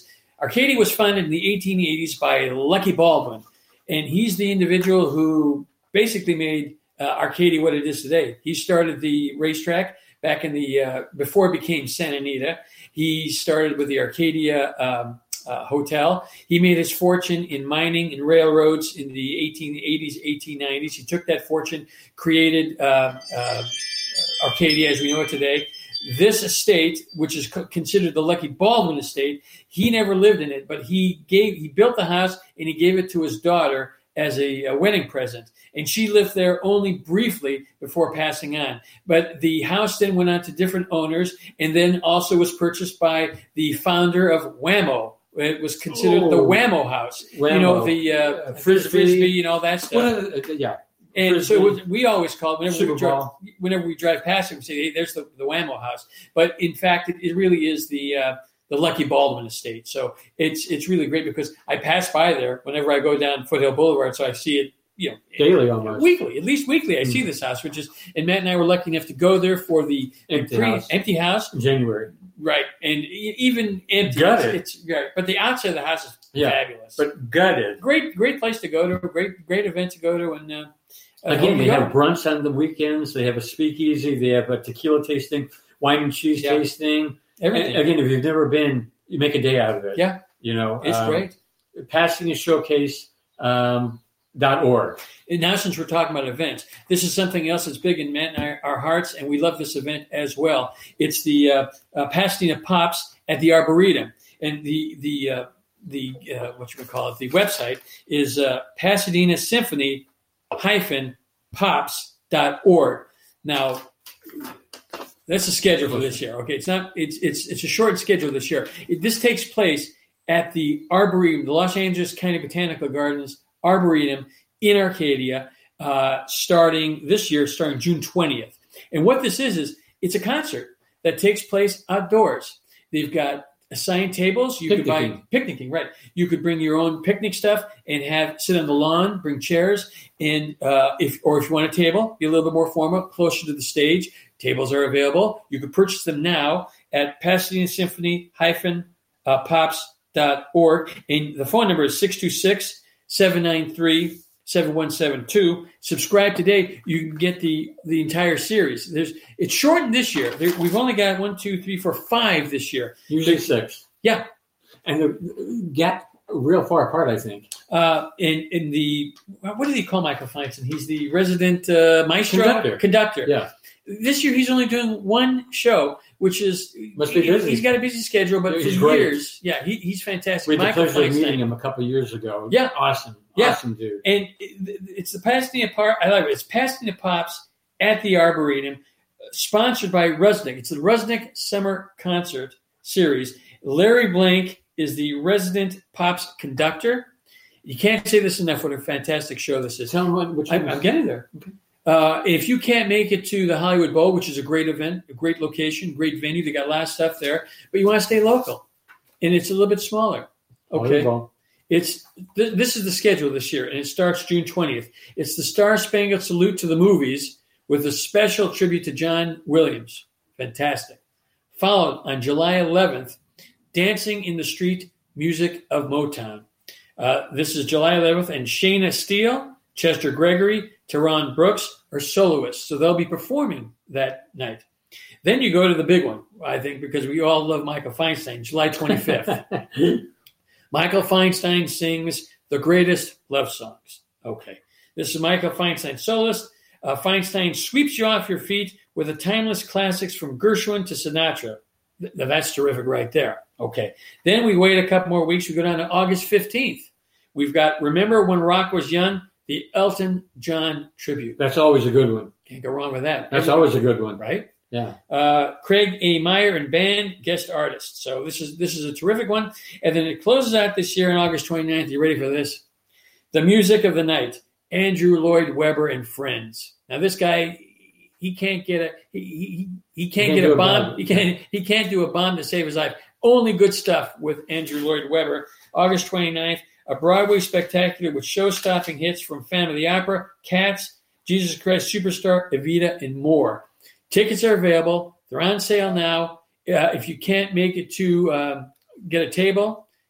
Arcadia was founded in the eighteen eighties by Lucky Baldwin, and he's the individual who basically made uh, Arcadia what it is today. He started the racetrack back in the uh, before it became Santa Anita. He started with the Arcadia um, uh, Hotel. He made his fortune in mining and railroads in the eighteen eighties, eighteen nineties. He took that fortune, created uh, uh, Arcadia as we know it today. This estate, which is co- considered the Lucky Baldwin estate, he never lived in it, but he gave he built the house and he gave it to his daughter as a, a wedding present. And she lived there only briefly before passing on. But the house then went on to different owners and then also was purchased by the founder of Wham-O. It was considered oh, the Wham-O house. Wham-O. You know, the uh, Frisbee. Frisbee, you know, that stuff. Well, uh, yeah. And Frisbee. so it was, we always call it, whenever Super we, drive, Bowl. whenever we drive past it, we say, hey, there's the, the Wham-O house. But in fact, it, it really is the uh, the Lucky Baldwin estate. So it's it's really great because I pass by there whenever I go down Foothill Boulevard, so I see it, you know, daily almost. Weekly, at least weekly, I Mm. see this house, which is, and Matt and I were lucky enough to go there for the Empty pre, house. empty house. In January. Right. And e- even empty, Gutted. it's, it's right. But the outside of the house is Yeah. fabulous. But gutted. great, great place to go to, great, great event to go to. And uh, I hope Again, you they go. have brunch on the weekends. They have a speakeasy. They have a tequila tasting, wine and cheese Yeah. tasting. everything. And again, if you've never been, you make a day out of it. Yeah. You know, It's um, great. Pasadena Showcase um, dot org. And now, since we're talking about events, this is something else that's big in Matt and I, our hearts, and we love this event as well. It's the uh, uh, Pasadena Pops at the Arboretum, and the the uh, the uh, what you would call it, the website is uh, Pasadena Symphony hyphen Pops dot org. Now, that's the schedule for this year. Okay, it's not it's it's it's a short schedule this year. It, this takes place at the Arboretum, the Los Angeles County Botanical Gardens Arboretum in Arcadia, uh, starting this year, starting June twentieth. And what this is, is it's a concert that takes place outdoors. They've got assigned tables. You could buy Picnicking. picnicking, right? You could bring your own picnic stuff and have sit on the lawn, bring chairs, and uh, if or if you want a table, be a little bit more formal, closer to the stage. Tables are available. You can purchase them now at Pasadena Symphony hyphen Pops dot org, and the phone number is six two six, seven nine three, seven one seven two. Subscribe today. You can get the, the entire series. There's It's shortened this year. There, we've only got one, two, three, four, five this year. Usually six. Yeah. And the gap real far apart, I think. Uh, in, in the, what do they call Michael Feinstein? He's the resident uh, maestro? Conductor. Conductor. Yeah. This year he's only doing one show, which is Must be he- busy. He's got a busy schedule, but He's for great. years, yeah, he, he's fantastic. We had the Michael pleasure of Feinstein. meeting him a couple of years ago. Yeah. Awesome. Yeah. Awesome dude. And it- it's the Pasadena Park. I like it. It's Pasadena Pops at the Arboretum, sponsored by Rusnik. It's the Rusnik Summer Concert Series. Larry Blank is the resident Pops conductor. You can't say this enough. What a fantastic show this is. Tell him what, which I'm, one I'm is- getting there. Uh, if you can't make it to the Hollywood Bowl, which is a great event, a great location, great venue, they got a lot of stuff there, but you want to stay local, and it's a little bit smaller. Okay, Volleyball. it's th- this is the schedule this year, and it starts June twentieth. It's the Star Spangled Salute to the movies with a special tribute to John Williams. Fantastic. Followed on July eleventh, Dancing in the Street Music of Motown. Uh, this is July eleventh, and Shayna Steele, Chester Gregory, Teron Brooks are soloists, so they'll be performing that night. Then you go to the big one, I think, because we all love Michael Feinstein, July twenty-fifth. Michael Feinstein sings the greatest love songs. Okay. This is Michael Feinstein, soloist. Uh, Feinstein sweeps you off your feet with the timeless classics from Gershwin to Sinatra. Th- that's terrific right there. Okay. Then we wait a couple more weeks. We go down to August fifteenth. We've got Remember When Rock Was Young, the Elton John tribute. That's always a good one. Can't go wrong with that. That's always a good one. Right? Yeah. Uh, Craig A. Meyer and band guest artists. So this is this is a terrific one. And then it closes out this year on August twenty-ninth. You ready for this? The music of the night. Andrew Lloyd Webber and friends. Now this guy, he can't get a he he, he can't, Can't get do a a bomb. bomb. He can't he can't do a bomb to save his life. Only good stuff with Andrew Lloyd Webber. August twenty-ninth, a Broadway spectacular with show-stopping hits from Phantom of the Opera, Cats, Jesus Christ Superstar, Evita, and more. Tickets are available. They're on sale now. Uh, if you can't make it to uh, get a table,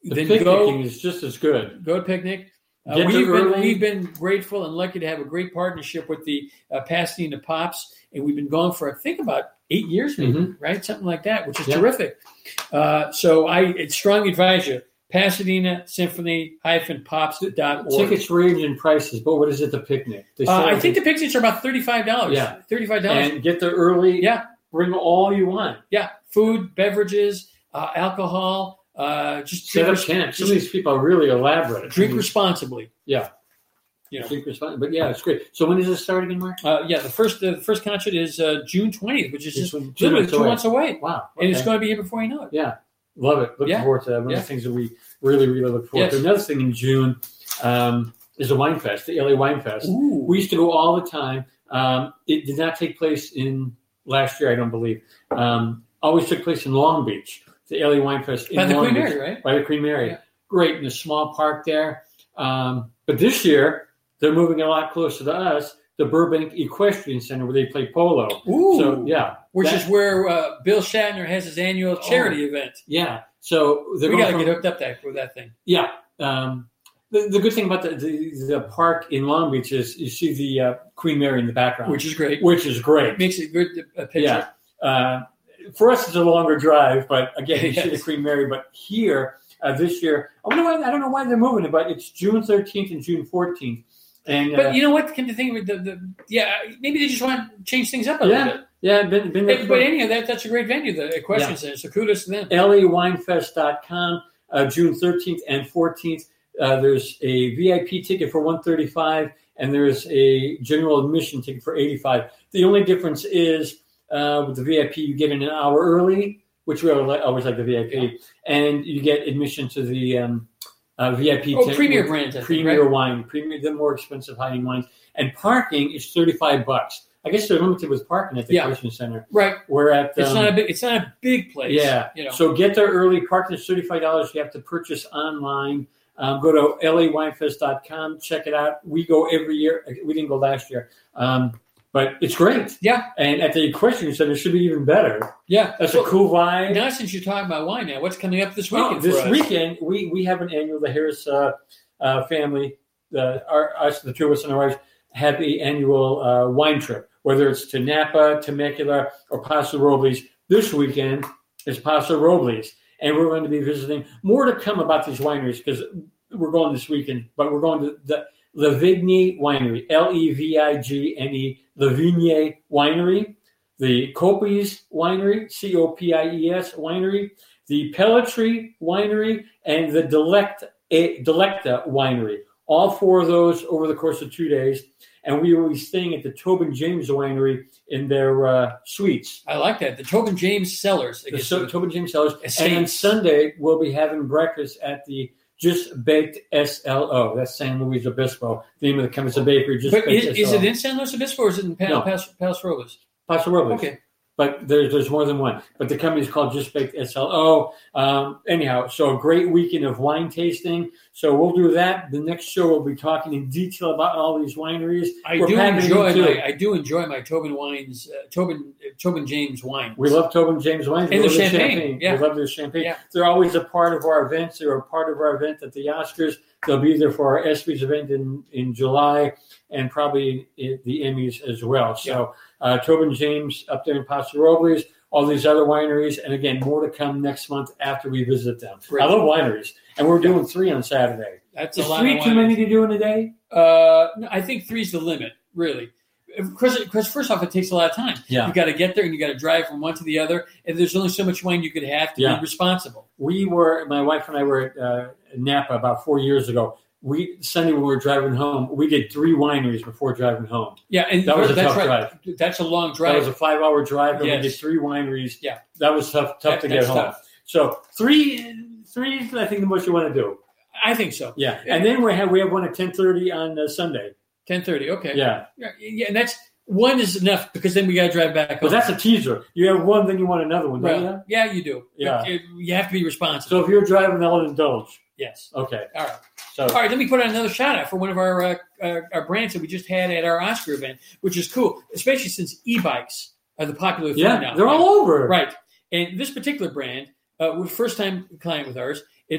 The then picnicking go is just as good. go to picnic. Uh, Get we've there been early. we've been grateful and lucky to have a great partnership with the uh, Pasadena Pops, and we've been going for I think about eight years, maybe Mhm. right, something like that, which is Yeah. terrific. Uh, so I strongly advise you, Pasadena Symphony Pops dot org. Tickets range in prices, but what is it? The picnic? They Uh, sell I it- think the picnics are about thirty-five dollars. Yeah. thirty-five dollars. and get there early. Yeah. Bring all you want. Yeah, food, beverages, uh, alcohol. Uh, just Set drink, up camp. Some just of these people are really elaborate. drink I mean, responsibly. Yeah. You know. Drink responsibly. But yeah, it's great. So when does it start again, Mark? Uh, yeah, the first the first concert is uh, June twentieth, which is It's just when- two literally months two away. months away, Wow. and it's Okay. going to be here before you know it. Yeah. Love it. Looking Yeah. forward to that. One Yeah. of the things that we really, really look forward Yes. to. Another thing in June um, is the Wine Fest, the L A Wine Fest. Ooh. We used to go all the time. Um, it did not take place in last year, I don't believe. Um, always took place in Long Beach, the L A Wine Fest in By the Long Queen Beach. Mary, right? By the Queen Mary. Yeah. Great, in a small park there. Um, but this year, they're moving a lot closer to us, the Burbank Equestrian Center, where they play polo. Ooh. So, yeah. Which that- is where uh, Bill Shatner has his annual charity event. Yeah. So they're We going got to from- get hooked up that with that thing. Yeah. Um, the, the good thing about the, the the park in Long Beach is you see the uh, Queen Mary in the background, Which is great. which is great. Makes it good a picture. Yeah. Uh, for us, it's a longer drive, but again, you see the Yes. Queen Mary. But here, uh, this year, I wonder why, I don't know why they're moving it, but it's June thirteenth and June fourteenth. And uh, But you know what? Come to think of it, the, the yeah, maybe they just want to change things up a yeah, little bit. yeah, been, been there Hey, for- but anyhow, that that's a great venue, the Equestrian Yeah. Center. So kudos to them. L A winefest dot com, uh, June thirteenth and fourteenth. Uh, there's a V I P ticket for one hundred thirty-five dollars, and there's a general admission ticket for eighty-five dollars. The only difference is uh, with the V I P, you get in an hour early, which we always, always like the V I P, Yeah. and you get admission to the um, uh, V I P Oh, tent Premier with brands, I think, Premier right? wine, Premier, the more expensive high-end wines, and parking is thirty-five bucks. I guess they're limited with parking at the Yeah. Christian Center. Right. We're at It's um, not a big. It's not a big place. yeah. You know. So get there early. Parking is thirty-five dollars. You have to purchase online. Um, go to L A winefest dot com. Check it out. We go every year. We didn't go last year. Um, but it's great. Yeah. And at the Equestrian Center, it should be even better. Yeah. That's Well, a cool vibe. Now, since you're talking about wine, now what's coming up this Well, weekend? this for us? weekend, we, we have an annual, the Harris uh, uh, family, the, our, us, the two of us and our wives, have the annual uh, wine trip, whether it's to Napa, Temecula, or Paso Robles. This weekend is Paso Robles, and we're going to be visiting. More to come about these wineries because we're going this weekend, but we're going to the Levigne Winery, L E V I G N E, Levigne Winery, the Copies Winery, C O P I E S Winery, the Pelletry Winery, and the Delect, a, Delecta Winery. All four of those over the course of two days. And we will be staying at the Tobin James Winery in their uh, suites. I like that. The Tobin James Cellars. I The guess so, it- Tobin James Cellars. Estates. And on Sunday, we'll be having breakfast at the Just Baked S L O. That's San Luis Obispo. The name of the company is a bakery. Just But Baked is, S is L O. it in San Luis Obispo or is it in pa- No. Pas- Palos Robles? Paso Robles. Okay. But there's there's more than one. But the company is called Just Baked S L O. Um, anyhow, so a great weekend of wine tasting. So we'll do that. The next show we'll be talking in detail about all these wineries. I We're do packing enjoy into my it. I do enjoy my Tobin wines, uh, Tobin uh, Tobin James wines. We love Tobin James wines. We And the love their champagne, yeah. We love their champagne. Yeah. They're always a part of our events. They're a part of our event at the Oscars. They'll be there for our ESPYs event in, in July and probably in the Emmys as well. So uh, Tobin James up there in Paso Robles, all these other wineries. And again, more to come next month after we visit them. Great. I love wineries. And we're doing three on Saturday. That's Is a lot. three of too wines. many to do in a day? Uh, no, I think three's the limit, really. Because first off, it takes a lot of time. Yeah. You got to get there and you got to drive from one to the other, and there's only so much wine you could have to Yeah. be responsible. We were, my wife and I were at uh, Napa about four years ago. We Sunday when we were driving home, we did three wineries before driving home. Yeah, and That was a that's tough right. drive. That's a long That drive. was a five-hour drive, and Yes. we did three wineries. Yeah. That was tough, tough That- to get that's home. tough. So three, three is I think the most you want to do. I think so. Yeah, and then we have we have one at ten thirty on uh, Sunday. ten thirty. Okay. Yeah, Yeah, yeah, and that's one is enough because then we got to drive back home. but that's a teaser. You have one, then you want another one, don't Well, you? yeah, you do. Yeah. But it- you have to be responsible. So if you're driving, I'll indulge. Yes. Okay, All right. so All right. Let me put out another shout out for one of our uh, uh, our brands that we just had at our Oscar event, which is cool, especially since e-bikes are the popular thing yeah, now. they're right? all over. Right. And this particular brand, uh, was first time client with ours. It's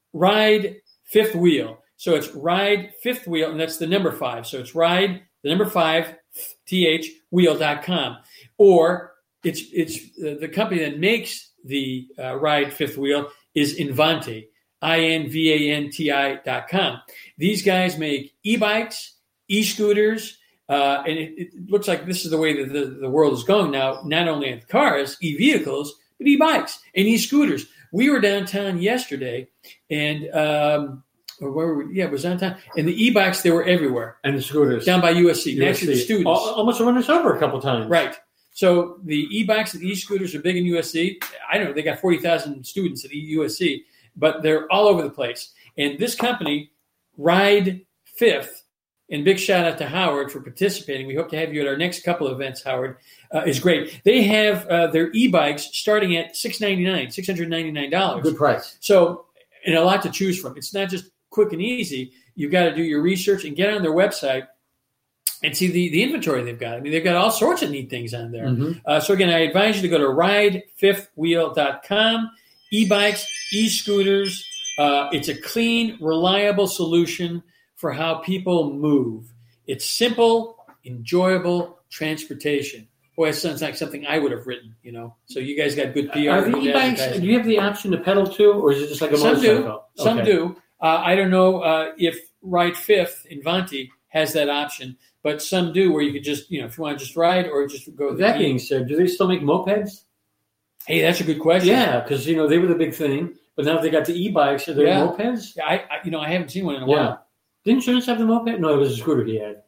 Ride Fifth Wheel. So it's Ride Fifth Wheel, and that's the number five. So it's Ride, the number five, T H, wheel dot com. Or it's it's uh, the company that makes the uh, Ride Fifth Wheel is Invanti, I N V A N T I dot com. These guys make e-bikes, e-scooters, uh, and it, it looks like this is the way that the, the world is going now, not only in cars, e-vehicles, but e-bikes and e-scooters. We were downtown yesterday, and um, or where were we? Yeah, it was downtown. And the e-bikes, they were everywhere. And the scooters. Down by U S C, U S next C. to the students. Al- Almost run us over a couple times. Right. So the e-bikes and e-scooters are big in U S C. I don't know, they got forty thousand students at U S C, but they're all over the place. And this company, Ride Fifth, and big shout out to Howard for participating. We hope to have you at our next couple of events, Howard, uh, is great. They have uh, their e-bikes starting at six hundred ninety-nine dollars, six hundred ninety-nine dollars. Good price. So, and a lot to choose from. It's not just quick and easy. You've got to do your research and get on their website and see the, the inventory they've got. I mean, they've got all sorts of neat things on there. Mm-hmm. Uh, so, again, I advise you to go to ride fifth wheel dot com, e-bikes, e-scooters. Uh, it's a clean, reliable solution for how people move. It's simple, enjoyable transportation. Boy, it sounds like something I would have written, you know. So you guys got good P R. Are the e-bikes, do you have the option to pedal too, or is it just like a Some motorcycle? do. Some Okay. do. Uh, I don't know uh, if Ride Fifth in Vanti has that option, but some do where you could just, you know, if you want to just ride or just go. That the being said, do they still make mopeds? Hey, that's a good question. Yeah, because, you know, they were the big thing. But now they got the e-bikes. Are there Yeah. mopeds? Yeah, I, I, you know, I haven't seen one in a Yeah. while. Didn't Jonas have the moped? No, it was a scooter he had.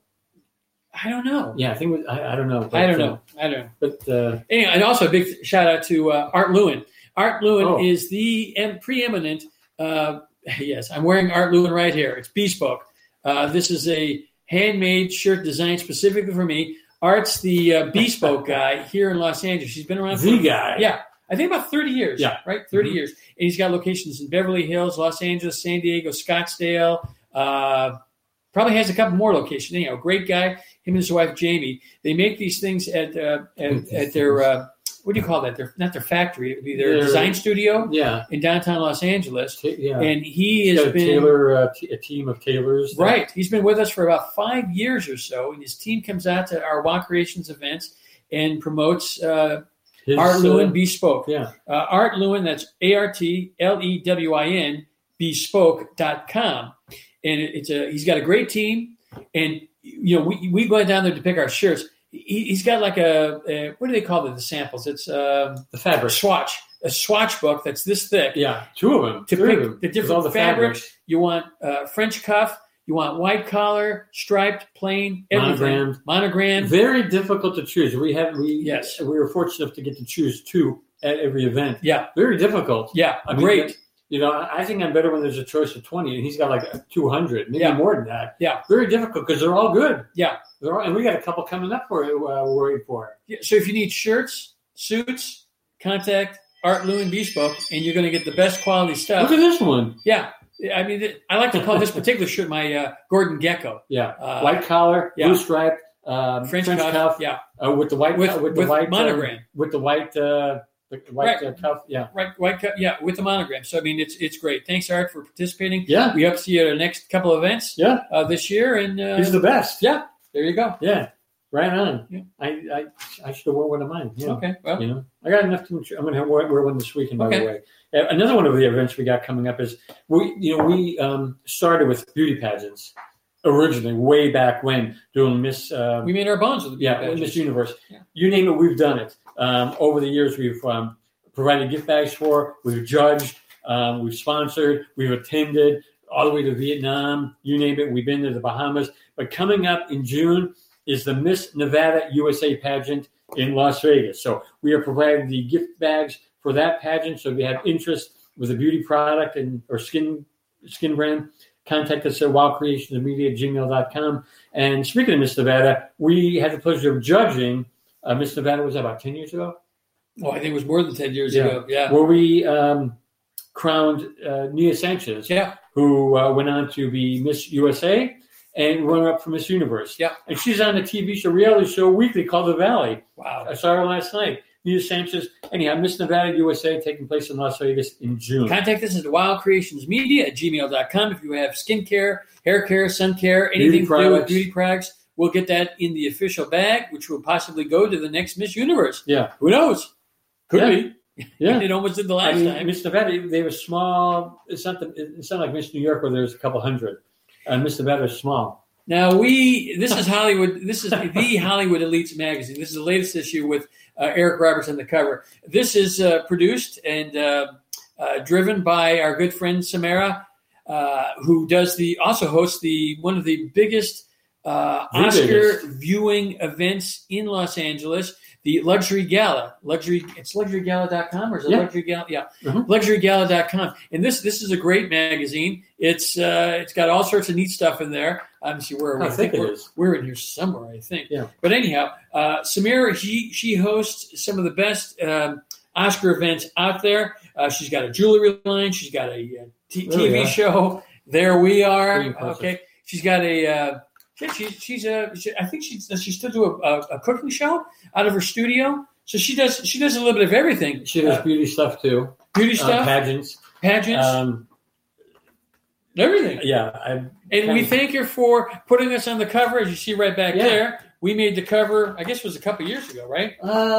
I don't know. Yeah, I think it was, I, I don't know. But, I don't uh, know. I don't know. But uh, Anyway, and also a big shout out to uh, Art Lewin. Art Lewin Oh. is the em- preeminent. Uh, yes, I'm wearing Art Lewin right here. It's Bespoke. Uh, this is a handmade shirt designed specifically for me. Art's the uh, Bespoke guy here in Los Angeles. He's been around the for guy. yeah, I think about thirty years. Yeah. right, thirty Mhm. years, and he's got locations in Beverly Hills, Los Angeles, San Diego, Scottsdale. Uh, probably has a couple more locations. Anyhow, great guy. Him and his wife Jamie. They make these things at uh, at, at their uh, what do you call that? Their not their factory. It would be their Their- design studio Yeah. in downtown Los Angeles. Ta- yeah. And he He's has got a been tailor, uh, t- a team of tailors. that- right. He's been with us for about five years or so, and his team comes out to our Wild Creations events and promotes uh, His, Art uh, Lewin Bespoke. Yeah. Uh, Art Lewin, that's A R T L E W I N, bespoke dot com. And it, it's a he's got a great team. And, you know, we, we go down there to pick our shirts. He, he's got like a, a, what do they call it, the samples? It's um, The a fabric. swatch, a swatch book that's this thick. Yeah. Two of them. To Three pick of them. the With different all the fabrics. You want uh, French cuff. You want white collar, striped, plain, everything. Monogrammed. Monogrammed. Very difficult to choose. We have we Yes. we were fortunate enough to get to choose two at every event. Yeah. Very difficult. Yeah. I mean, Great. You know, I I think I'm better when there's a choice of twenty, and he's got like two hundred, maybe Yeah. more than that. Yeah. Very difficult because they're all good. Yeah. They're all, and we got a couple coming up for uh, we're waiting for. Yeah, so if you need shirts, suits, contact Art Lewin Bespoke, and you're going to get the best quality stuff. Look at this one. Yeah. I mean, th- I like to call this particular shirt my uh, Gordon Gecko. Yeah, Uh, white collar, yeah. blue stripe, um, French, French, cuff. cuff, Yeah. uh, with the white With- cu- with, with the white monogram. um, with the white uh, the white Right. uh, cuff. Yeah, Right. White cuff. Yeah. With the monogram. So, I mean, it's it's great. Thanks, Art, for participating. yeah, We hope to see you at our next couple of events yeah. uh, this year. And uh, He's the best. yeah, there you go. Yeah, right on. Yeah. I, I I should have worn one of mine. Yeah. Okay. Well, You know, I got enough to. I'm going to wear, wear one this weekend. By Okay. the way, Uh, another one of the events we got coming up is we. You know, we um, started with beauty pageants originally, way back when, doing Miss. Uh, we made our bones with the yeah, badges. Miss Universe. Yeah. You name it, we've done it. Um, over the years, we've um, provided gift bags for. We've judged. Um, we've sponsored. We've attended all the way to Vietnam. You name it. We've been to the Bahamas. But coming up in June is the Miss Nevada U S A pageant in Las Vegas. So we are providing the gift bags for that pageant. So if you have interest with a beauty product and or skin skin brand, contact us at wildcreationsmedia at gmail dot com. And speaking of Miss Nevada, we had the pleasure of judging uh, Miss Nevada. Was that about ten years ago? Oh, I think it was more than ten years Yeah. ago. Yeah. Where we um, crowned uh, Nia Sanchez, Yeah. who uh, went on to be Miss U S A and runner-up for Miss Universe. Yeah. And she's on a T V show, reality show weekly called The Valley. Wow. I saw her last night. New Sanchez. Anyhow, Miss Nevada U S A taking place in Las Vegas in June. Contact us at wild creations media at gmail dot com if you have skincare, hair care, sun care, anything Beauty to do with products. beauty products. We'll get that in the official bag, which will possibly go to the next Miss Universe. Yeah. Who knows? Could Yeah. be. Yeah. It almost did the I last mean, time. Miss Nevada, they were small. It's not, the, it's not like Miss New York where there's a couple hundred. And Miss Nevada is small. Now we, this is Hollywood. This is the Hollywood Elites magazine. This is the latest issue with uh, Eric Roberts on the cover. This is uh, produced and uh, uh, driven by our good friend Samara, uh, who does the also hosts the one of the biggest uh, The Oscar biggest. viewing events in Los Angeles. The Luxury Gala, luxury. It's luxury gala dot com or is it Yeah. Luxury Gala? Yeah, Mhm. luxury gala dot com. And this this is a great magazine. It's uh, it's got all sorts of neat stuff in there. I'm see where are we? I think it we're, is. we're in here somewhere, I think. Yeah. But anyhow, uh, Samira, she she hosts some of the best um, Oscar events out there. Uh, she's got a jewelry line. She's got a, uh t- There we T V are. show. There we are. Pretty impressive. Okay. She's got a. Uh, she, she, she's a. She, I think she's she still do a, a, a cooking show out of her studio. So she does she does a little bit of everything. She does Uh, beauty stuff too. beauty Uh, stuff, pageants. pageants, Um, everything. yeah. I, And we thank her for putting us on the cover, as you see right back Yeah. there. We made the cover, I guess it was a couple years ago, right?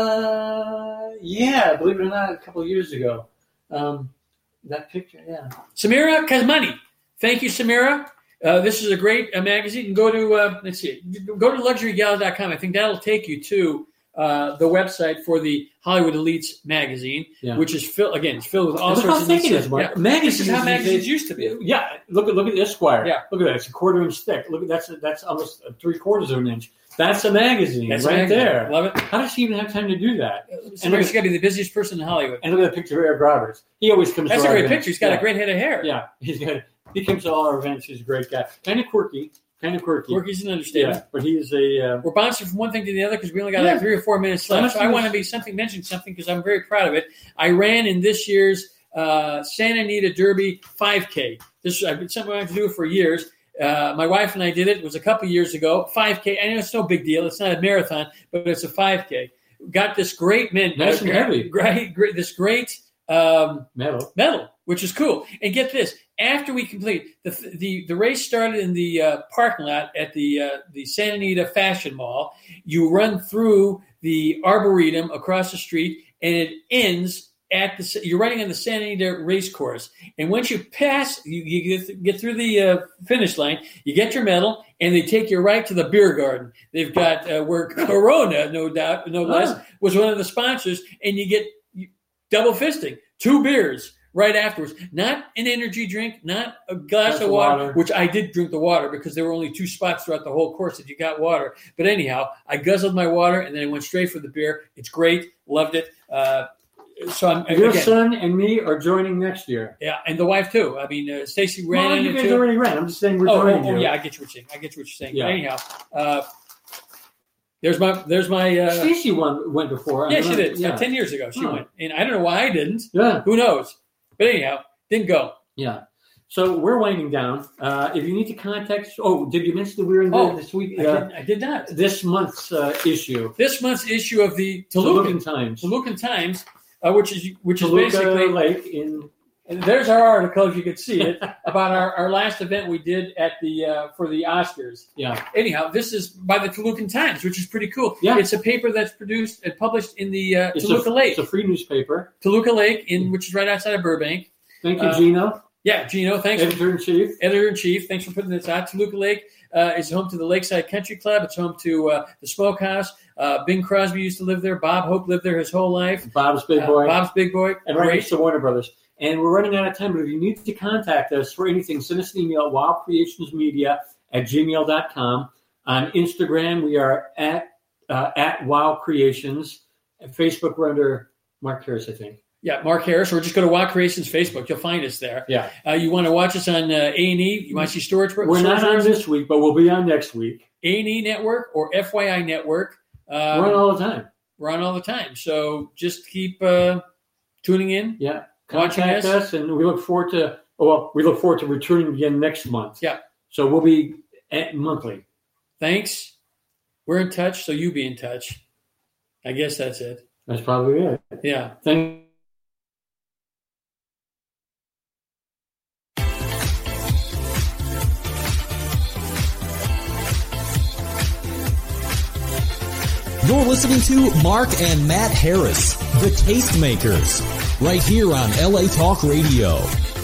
Uh, yeah, believe it or not, a couple of years ago. Um, that picture, yeah. Samira Kazmani. Thank you, Samira. Uh, this is a great uh, magazine. You can go to, uh, let's see, go to luxury gala dot com. I think that'll take you to uh, the website for the Hollywood Elites magazine, Yeah. which is filled, again, it's filled with all Look sorts how of thick neat it is, stuff. Mark. Yeah. Magazines This is how these magazines days- used to be. Yeah, look at look at this Esquire. Yeah. Look at that. It's a quarter inch thick. Look at that's that's almost three quarters of an inch. That's a magazine That's a right magazine. there. Love it. How does she even have time to do that? Samira's got to be the busiest person in Hollywood. And look at the picture of Eric Roberts. He always comes. That's to a our great events. picture. He's got yeah. a great head of hair. Yeah, he's got. He comes to all our events. He's a great guy. Kind of quirky. Kind of quirky. Quirky's an understatement. Yeah, but he's a. Uh, We're bouncing from one thing to the other because we only got Yeah. like three or four minutes left. So I want to be something mention something because I'm very proud of it. I ran in this year's uh, Santa Anita Derby five K. This I've been something I have to do for years. Uh, my wife and I did it. It was a couple years ago. five K. I know it's no big deal. It's not a marathon, but it's a five K. Got this great men. Nice and heavy. Great, great. This great um, medal. medal, which is cool. And get this: after we complete the the, the race started in the uh, parking lot at the uh, the Santa Anita Fashion Mall. You run through the Arboretum across the street, and it ends at the. You're running on the Santa Anita race course, and once you pass, you, you get, get through the uh, finish line. You get your medal, and they take you right to the beer garden. They've got uh, where Corona, no doubt, no less, Oh. was one of the sponsors, and you get double fisting, two beers right afterwards. Not an energy drink, not a glass Glass of of water, water. which I did drink the water because there were only two spots throughout the whole course that you got water. But anyhow, I guzzled my water and then I went straight for the beer. It's great. Loved it. Uh, so I'm Your again, son and me are joining next year. yeah, and the wife too. I mean, uh, Stacy ran Well, in you it guys too. already ran. I'm just saying we're Oh, joining oh, oh, you. yeah, I get what you're saying. I get what you're saying. Yeah. But anyhow, uh, there's my there's my. Uh, Stacy won went before. I yeah, don't she know. did. Yeah. Ten years ago, she Oh. went, and I don't know why I didn't. yeah. Who knows? But anyhow, didn't go. Yeah. So we're winding down. Uh, if you need to contact, oh, did you mention that we were in the, Oh, this week, I, uh, did, I did not. this month's uh, issue, This month's issue of the Tolucan Tolucan Times, Tolucan Times, uh, which is which Toluca is basically Lake in. and there's our article if you could see it about our, our last event we did at the uh, for the Oscars. Yeah. Anyhow, this is by the Tolucan Times, which is pretty cool. Yeah. It's a paper that's produced and published in the uh, It's Toluca a, Lake, It's a free newspaper. Toluca Lake, in which is right outside of Burbank. Thank you, Uh, Gino, Yeah, Gino, thanks. for editor in chief. Editor in chief, thanks for putting this out. Toluca Lake uh, is home to the Lakeside Country Club. It's home to uh, the Smokehouse. Uh, Bing Crosby used to live there. Bob Hope lived there his whole life. Bob's Big Uh, Boy, Bob's Big Boy. and right Great. next to Warner Brothers. And we're running out of time, but if you need to contact us for anything, send us an email at wildcreationsmedia at gmail dot com. On Instagram, we are at uh, at Wild Creations. At Facebook, we're under Mark Harris, I think. Yeah, Mark Harris, or just go to Wild Creations Facebook. You'll find us there. Yeah. Uh, you want to watch us on uh, A and E? You want to see Storage We're not on Storage this week, but we'll be on next week. A and E Network or F Y I Network. Um, We're on all the time. we're on all the time. So just keep uh, tuning in. Yeah. Watching Contact us. us, and we look forward to, well, we look forward to returning again next month. Yeah. So we'll be at monthly. Thanks. We're in touch, so you be in touch. I guess that's it. That's probably it. Yeah. Thank You're listening to Mark and Matt Harris, the Tastemakers, right here on L A Talk Radio.